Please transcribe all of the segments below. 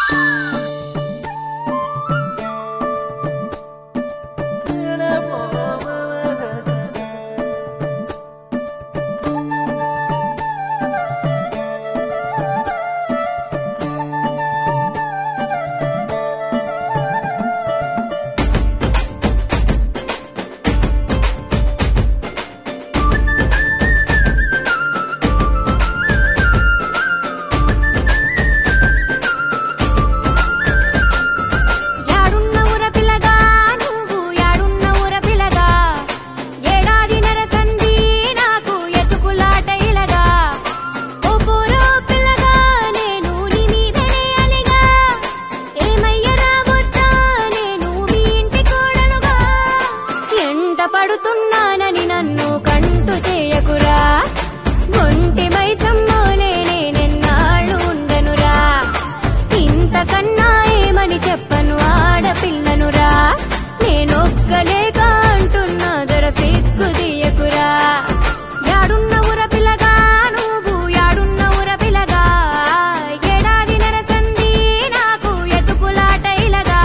పడుతున్నానని నన్ను కంటు చేయకురా, ఒంటి మైసమ్మోనే నేనెన్నాళ్ళు ఉండనురా, ఇంతకన్నా ఏమని చెప్పను ఆడపిల్లనురా, నేనొక్కలేక అంటున్నా దొర సిగ్గు తీయకురా. యాడున్న ఊర పిల్లగా నువ్వు, యాడున్న ఊర పిల్లగా, ఏడాది నరసంది నాకు ఎతుకులాట ఇలగా.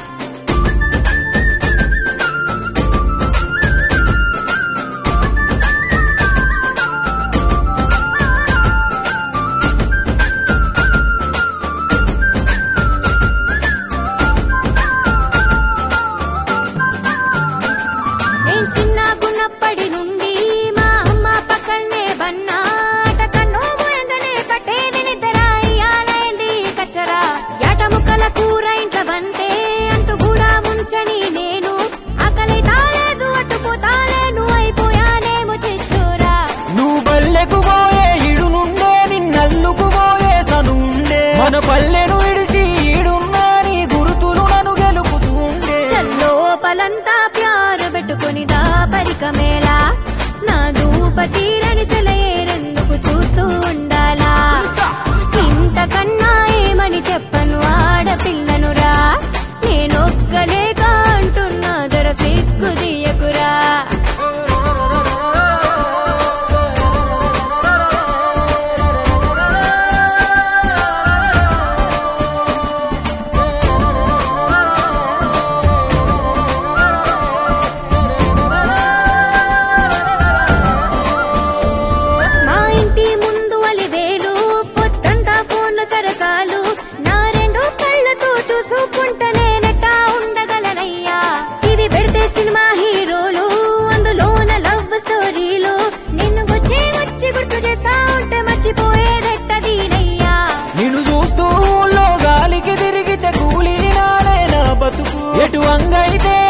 నేను చిన్నగున్నప్పటి నుండి మా అమ్మ పక్కనే బన్నాట, కన్నో మూయంగానే కట్టేది నిద్ర, ఇయ్యాలైంది కచ్చరా. యాట ముక్కల కూర ఇంట్ల వంటే అంటూ కూడా ముంచని నేను, ఆకలి తాలేదు అట్టుపోతాలేను, అయిపోయానేమో చిచ్చోరా. నువ్వు బల్లెకు పోయే ఇడు నుండే నిన్నల్లుకు పోయే సనుండే, మన పల్లెను విడిసి ఈడున్నా నీ గురుతులు నన్ను గెలుపుతుండే. చల్లోపలంతా ప్యారు పెట్టుకుని దాపరికమేలా, నా దూప తీరని సెలయేరెందుకు చూస్తూ ఉండాలా, ఇంతకన్నా ఏమని చెప్పను ఆడపిల్లనురా, నేనొక్కలేక అంటున్నా దొర సిగ్గు తీయకురా. మా ఇంటి ముందు అలివేలు, పొద్దంతా ఫోన్లు సరసాలు, నా రెండు కళ్ళతో చూసుకుంటా నేనెట్టా ఉండగలనయ్యా. ఇవి పెడితే సినిమా హీరోలు, అందులోన లవ్ స్టోరీలు, నిన్ను వచ్చి వచ్చి గుర్తు చేస్తా ఉంటే మర్చిపోయేదెట్టదీనయ్యా. నిన్ను చూస్తూ ఊళ్ళో గాలికి తిరిగితే కూలి నానే నా బతుకు, ఎటు అంగైతే